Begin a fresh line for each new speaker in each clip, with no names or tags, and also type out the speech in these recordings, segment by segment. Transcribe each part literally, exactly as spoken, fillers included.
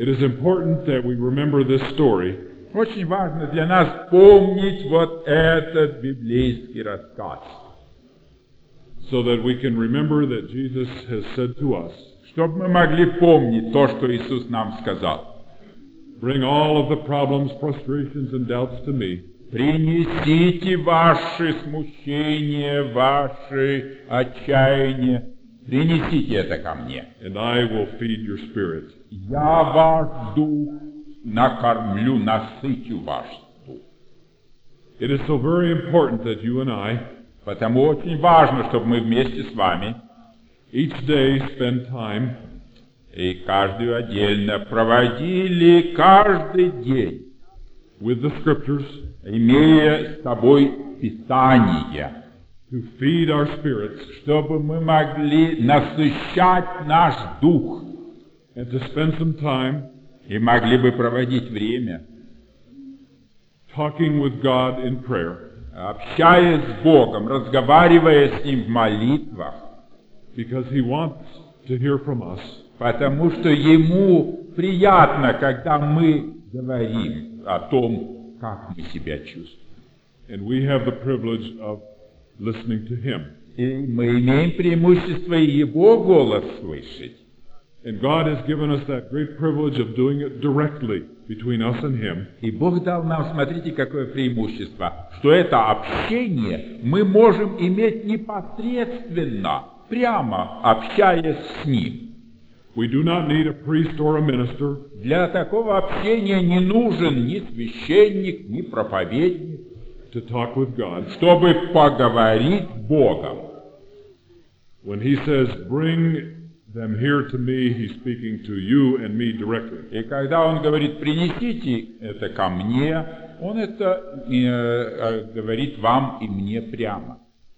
It is important that we remember this story.
Очень важно для нас помнить вот этот библейский рассказ,
so that we can remember that Jesus has said to us,
чтобы мы могли помнить то, что Иисус нам сказал.
Bring all of the problems, frustrations, and doubts to me.
Принесите ваши смущения, ваши отчаяния, принесите это ко мне.
And I will feed your spirit.
Я ваш дух накормлю, насычу ваш дух.
It is so very important that you and I,
потому очень важно, чтобы мы вместе с вами
each day spend time
и каждый отдельно проводили каждый день
with the scriptures,
имея с собой Писание,
to feed our spirits,
чтобы мы могли насыщать наш дух,
and to spend some time
и могли бы проводить время
talking with God in prayer,
общаясь с Богом, разговаривая с Ним в молитвах,
because He wants to hear from us.
Потому что Ему приятно, когда мы говорим о том, как мы себя чувствуем.
And we have the privilege of listening to Him.
И мы имеем преимущество Его голос слышать.
And God has given us that great privilege of doing it directly between us and Him.
И Бог дал нам, смотрите, какое преимущество, что это общение мы можем иметь непосредственно, прямо общаясь с Ним.
We do not need a priest or a minister.
Для такого общения не нужен ни священник, ни проповедник,
to talk with God,
чтобы поговорить с Богом.
When He says, bring them here to me, He's speaking to you and me directly.
И когда Он говорит, принесите это ко мне, Он это э, э, говорит вам и мне прямо.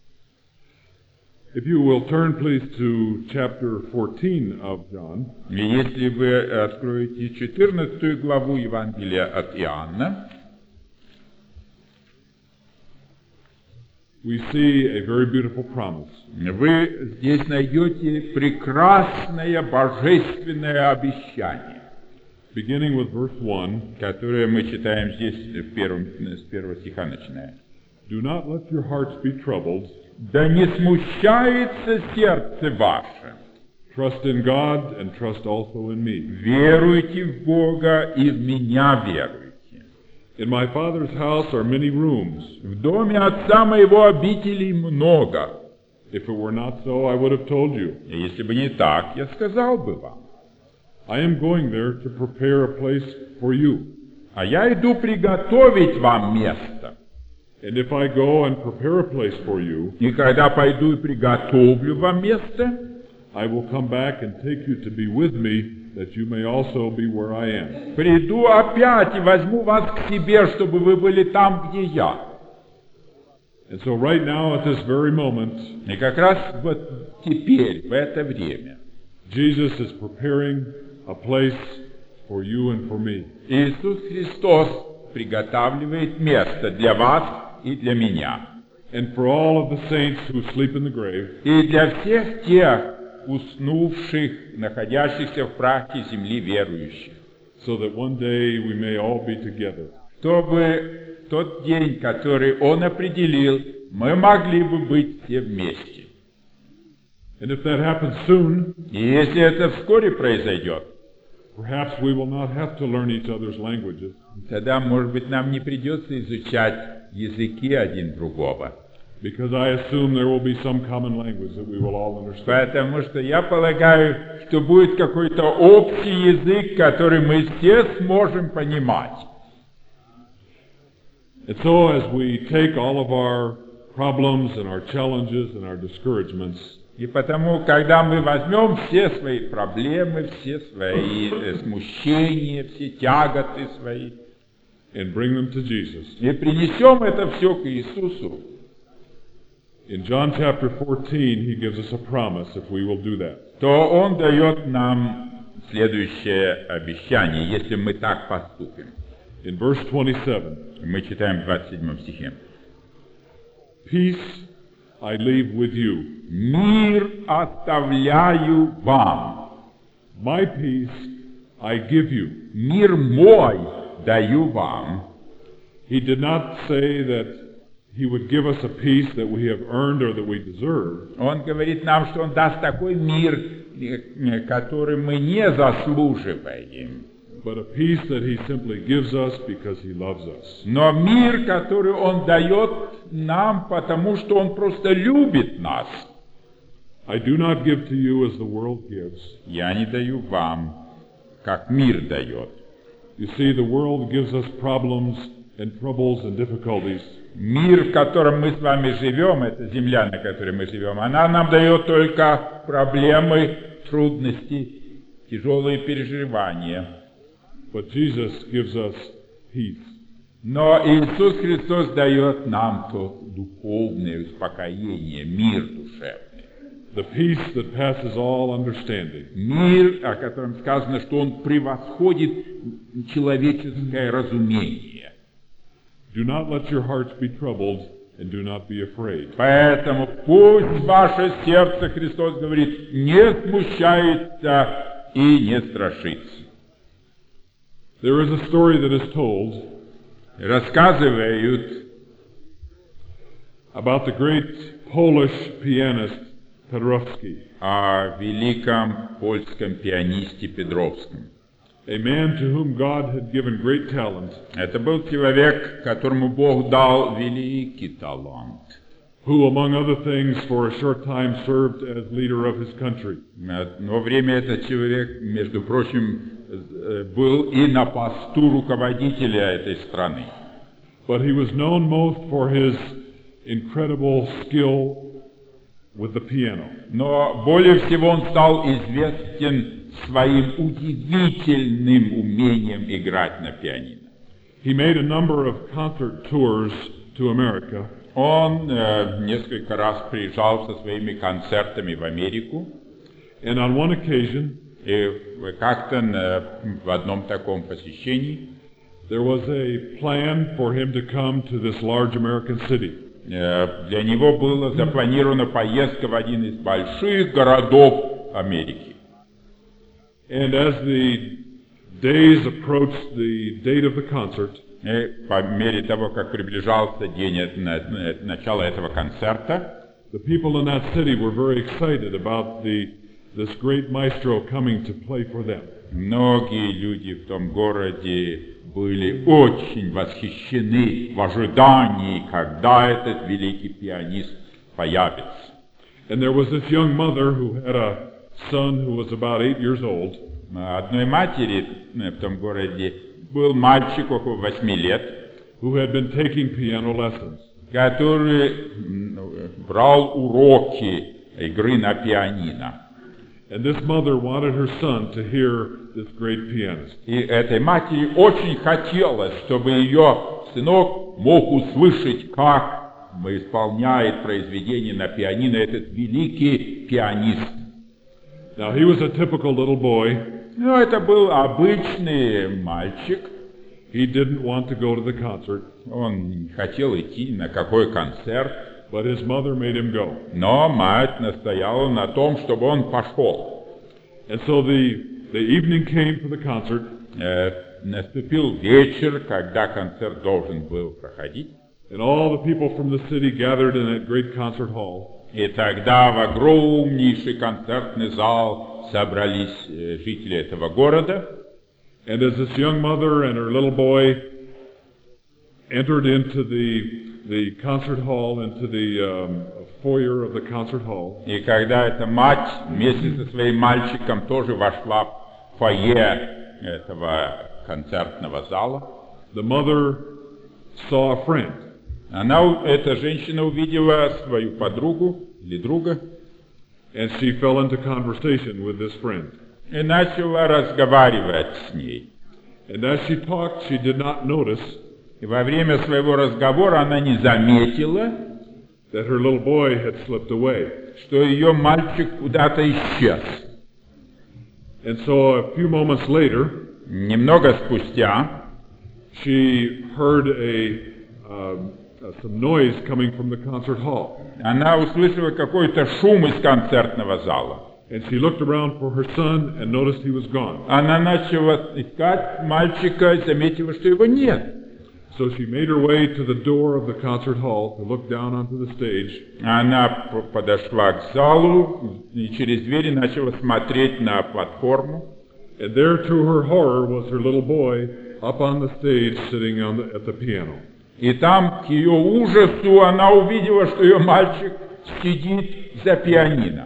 If you will turn, please, to chapter fourteen of John.
И если вы откроете четырнадцатую главу Евангелия от Иоанна,
we see a very beautiful promise.
Вы здесь найдете прекрасное божественное обещание,
beginning with verse one,
которое мы читаем здесь в первом, с первого стиха начиная.
Do not let your hearts be troubled.
Да не смущается сердце ваше.
Trust in God and trust also in me.
Веруйте в Бога и в меня веруйте.
In my Father's house are many rooms.
В доме Отца моего обителей много.
If it were not so, I would have told you.
Если бы не так, я сказал бы вам.
I am going there to prepare a place for you.
А я иду приготовить вам место.
And if I go and prepare a place for you,
и когда пойду и приготовлю вам место,
I will come back and take you to be with me, that you may also be where I am.
Приду опять и возьму вас к себе, чтобы вы были там, где я.
And so right now, at this very moment,
и как раз вот теперь, в это время,
Jesus is preparing a place for you and for me.
Иисус Христос приготавливает место для вас и для меня.
And for all of the saints who sleep in the grave.
И для всех тех уснувших, находящихся в прахе земли верующих.
So that one day we may all be together.
Чтобы тот день, который Он определил, мы могли бы быть все вместе.
And if that happens soon,
и если это вскоре произойдет,
perhaps we will not have to learn each other's languages.
Тогда, может быть, нам не придется изучать языки один другого.
Because I assume there will be some common language that we will all understand.
Потому что я полагаю, что будет какой-то общий язык, который мы все сможем понимать.
And so, as we take all of our problems and our challenges and our discouragements,
и потому, когда мы возьмем все свои проблемы, все свои смущения, все тяготы свои,
and bring them to Jesus,
и принесем это все к Иисусу,
in John chapter fourteen, He gives us a promise if we will do that.
То Он дает нам следующее обещание, если мы так поступим.
In verse twenty-seven,
мы читаем в двадцать седьмом стихе.
Peace I leave with you.
Мир оставляю вам.
My peace I give you.
Мир мой даю вам.
He did not say that he would give us a peace that we have earned or that we deserve.
Он говорит нам, что Он даст такой мир, который мы не заслуживаем.
But a peace that he simply gives us because he loves us.
Но мир, который Он дает нам, потому что Он просто любит нас.
I do not give to you as the world gives.
Я не даю вам, как мир дает.
You see, the world gives us problems and troubles and difficulties.
Мир, в котором мы с вами живем, это земля, на которой мы живем, она нам дает только проблемы, трудности, тяжелые переживания.
But Jesus gives us peace.
Но Иисус Христос дает нам то духовное успокоение, мир душевный.
The peace that passes all understanding.
Мир, о котором сказано, что он превосходит человеческое разумение.
Do not let your hearts be troubled and do not be afraid.
Поэтому пусть ваше сердце, Христос говорит, не смущается и не страшится.
There is a story that is told
Рассказывают
about the great Polish pianist Pedrowski,
о великом польском пианисте Петровском.
a man to whom God had given great talent,
Это был человек, которому Бог дал великий талант,
who, among other things, for a short time served as leader of his country.
но время этот человек, между прочим, был и на посту руководителя этой страны.
But he was known most for his incredible skill with the piano.
Но более всего он стал известен своим удивительным умением играть на пианино.
He made a number of concert tours to America,
Он э, несколько раз приезжал со своими концертами в Америку,
and on one occasion
и как-то э, в одном таком посещении
there was a plan for him to come to this large American city.
э, для него была запланирована поездка в один из больших городов Америки.
And as the days approached the date of the concert,
И по мере того, как приближался день э, на- начала этого концерта,
the people in that city were very excited about the this great maestro coming to play for them.
многие люди в том городе были очень восхищены в ожидании, когда этот великий пианист появится.
And there was this young mother who had a son who was about eight years old,
Одной матери э, в том городе был мальчик около восьми лет,
who had been taking piano lessons.
который м, брал уроки игры на пианино.
And this mother wanted her son to hear this great pianist.
И этой матери очень хотелось, чтобы ее сынок мог услышать, как исполняет произведение на пианино этот великий пианист.
Now he was a typical little boy.
Ну, это был обычный мальчик.
He didn't want to go to the concert,
Он не хотел идти на какой концерт,
but his mother made him go.
но мать настояла на том, чтобы он пошел.
And so the, the evening came for the concert,
Э, наступил вечер, когда концерт должен был проходить.
and all the people from the city gathered in that great concert hall.
И тогда в огромнейший концертный зал собрались э, жители этого города.
And as this young mother and her little boy entered into the, the concert hall, into the um, foyer of the concert hall,
И когда эта мать вместе со своим мальчиком тоже вошла в фойе этого концертного зала,
the mother saw a friend.
она, у- эта женщина увидела свою подругу или друга
And she fell into conversation with this friend.
и начала разговаривать с ней.
And as she talked, she did not notice
И во время своего разговора она не заметила,
that her little boy had slipped away.
что ее мальчик куда-то исчез.
And so a few moments later,
Немного спустя
she heard a, um, uh, some noise coming from the concert hall.
она услышала какой-то шум из концертного зала.
And she looked around for her son and noticed he was gone.
Она начала искать мальчика и заметила, что его нет.
So she made her way to the door of the concert hall to look down onto the stage.
Она п- подошла к залу и через двери начала смотреть на платформу.
And there, to her horror, was her little boy up on the stage sitting on the, at the piano.
И там, к ее ужасу, она увидела, что ее мальчик сидит за пианино,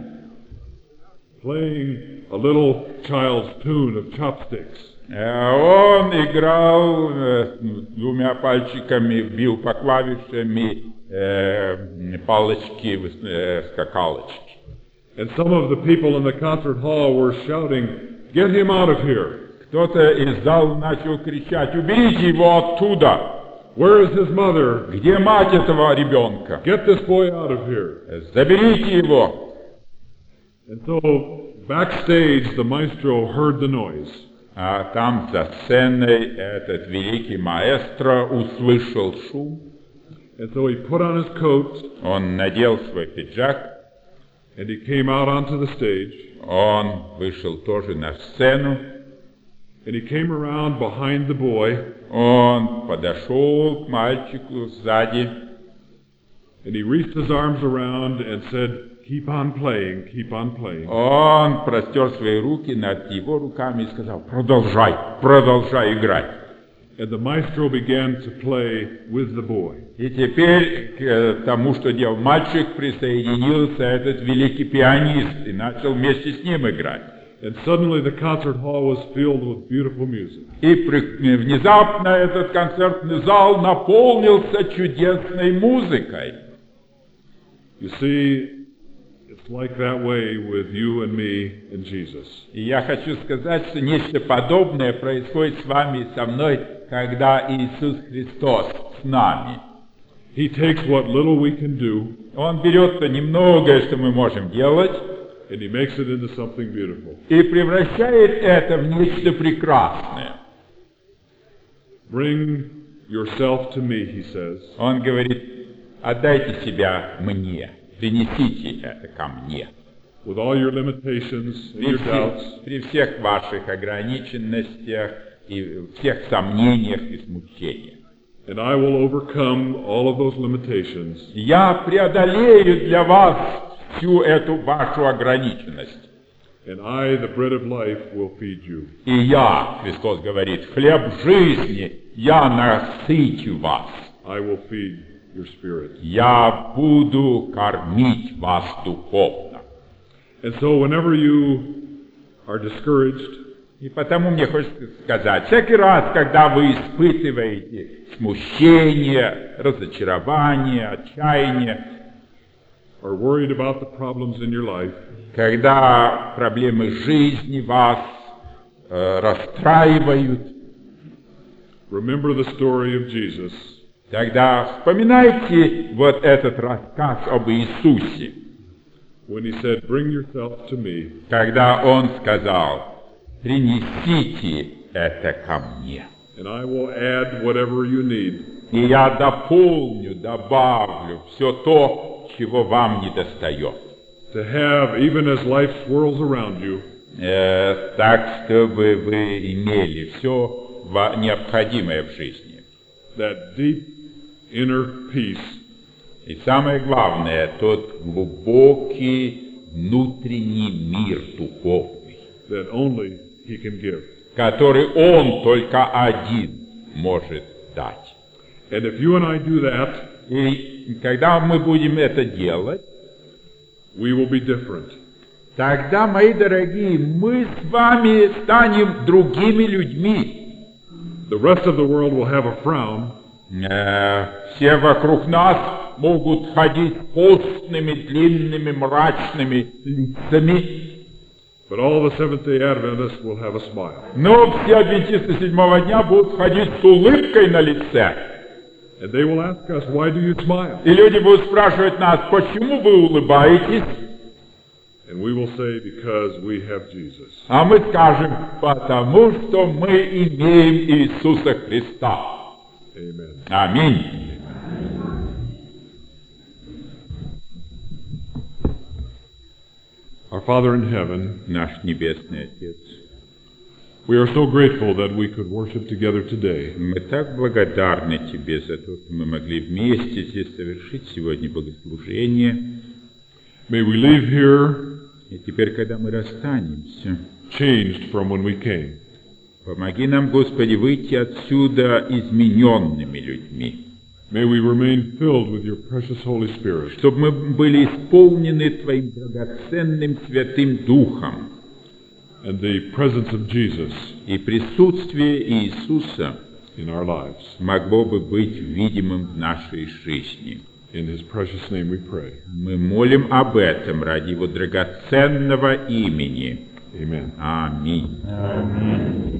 Playing a little child's tune of chopsticks.
Э, Он играл э, двумя пальчиками, бил по клавишами э, палочки, э, скакалочки.
And some of the people in the concert hall were shouting, "Get him out of here!
Кто-то из зала начал кричать: «Уберите его оттуда!
Where is his mother?
Где мать этого ребенка?
Get this boy out of here!"
Заберите его!»
And so, backstage, the maestro heard the noise.
А там за сценой этот великий маэстро услышал шум.
And so he put on his coat,
Он надел свой пиджак,
and he came out onto the stage,
он вышел тоже на сцену,
and he came around behind the boy,
он подошел к мальчику сзади,
and he reached his arms around and said, "Keep on playing, keep on playing."
он простер свои руки над его руками и сказал: «Продолжай, продолжай играть».
And the maestro began to play with the boy.
И теперь к тому, что делал мальчик, присоединился этот великий пианист и начал вместе с ним играть.
And suddenly the concert hall was filled with beautiful music.
И при- внезапно этот концертный зал наполнился чудесной музыкой.
You see, it's like that way with you and me and Jesus.
И я хочу сказать, что нечто подобное происходит с вами и со мной, когда Иисус Христос с нами.
He takes what little we can do,
Он берет то немногое, что мы можем делать,
and he makes it into something beautiful.
и превращает это в нечто прекрасное.
Bring yourself to me, he says,
Он говорит: «Отдайте себя мне, принесите это ко мне».
with all your limitations and
При
your
всех,
doubts,
при всех ваших ограниченностях и всех сомнениях и смущениях.
and I will overcome all of those limitations,
Я преодолею для вас всю эту вашу ограниченность.
and I, the bread of life, will feed you.
И я, Христос говорит, хлеб жизни, я насычу вас.
I will feed your spirit.
Я буду кормить вас духовно.
And so whenever you are discouraged,
И потому мне хочется сказать, всякий раз, когда вы испытываете смущение, разочарование, отчаяние,
or worried about the problems in your life,
когда проблемы жизни вас э, расстраивают,
remember the story of Jesus,
тогда вспоминайте вот этот рассказ об Иисусе,
when he said, "Bring yourself to me,
когда Он сказал: «Принесите это ко мне,
and I will add whatever you need."
и я дополню, добавлю все то, чего вам недостает».
To have, even as life swirls around you,
Э, так, чтобы вы имели все необходимое в жизни.
that deep inner peace
И самое главное, тот глубокий внутренний мир духовный,
that only he can give.
который Он только один может дать.
And if you and I do that,
И когда мы будем это делать,
we will be different.
тогда, мои дорогие, мы с вами станем другими людьми.
The rest of the world will have a frown,
Э, все вокруг нас могут ходить постными, длинными, мрачными лицами,
but all the Seventh-day Adventists will have a smile.
но все адвентисты седьмого дня будут ходить с улыбкой на лице.
And they will ask us, "Why do you smile?"
И люди будут спрашивать нас: «Почему вы улыбаетесь?»
And we will say, "Because we have Jesus."
А мы скажем: «Потому что мы имеем Иисуса Христа».
Amen.
Аминь.
Our Father in heaven,
Наш Небесный Отец,
we are so grateful that we could worship together today.
мы так благодарны Тебе за то, что мы могли вместе здесь совершить сегодня богослужение.
May we leave here
И теперь, когда мы расстанемся,
changed from when we came.
помоги нам, Господи, выйти отсюда измененными людьми,
May we remain filled with your precious Holy Spirit.
чтобы мы были исполнены Твоим драгоценным Святым Духом,
And the presence of Jesus
и присутствие Иисуса
in our lives.
могло бы быть видимым в нашей жизни.
In his precious name we pray.
Мы молим об этом ради Его драгоценного имени.
Amen.
Аминь.
Amen.